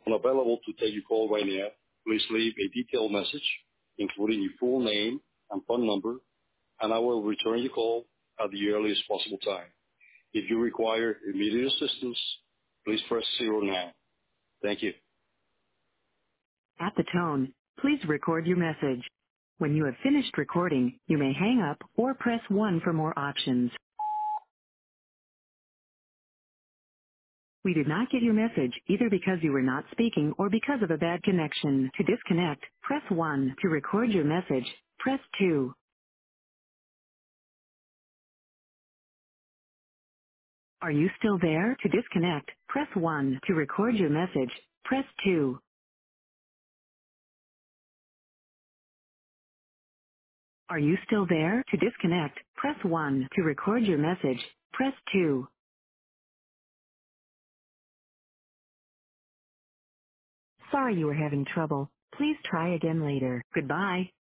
Unavailable to take your call right now. Please leave a detailed message, including your full name and phone number, and I will return your call at the earliest possible time. If you require immediate assistance, please press 0 now. Thank you. At the tone, please record your message. When you have finished recording, you may hang up or press 1 for more options. We did not get your message either because you were not speaking or because of a bad connection. To disconnect, press 1. To record your message, press 2. Are you still there? To disconnect, press 1. To record your message, press 2. Are you still there? To disconnect, press 1. To record your message, press 2. Sorry you were having trouble. Please try again later. Goodbye.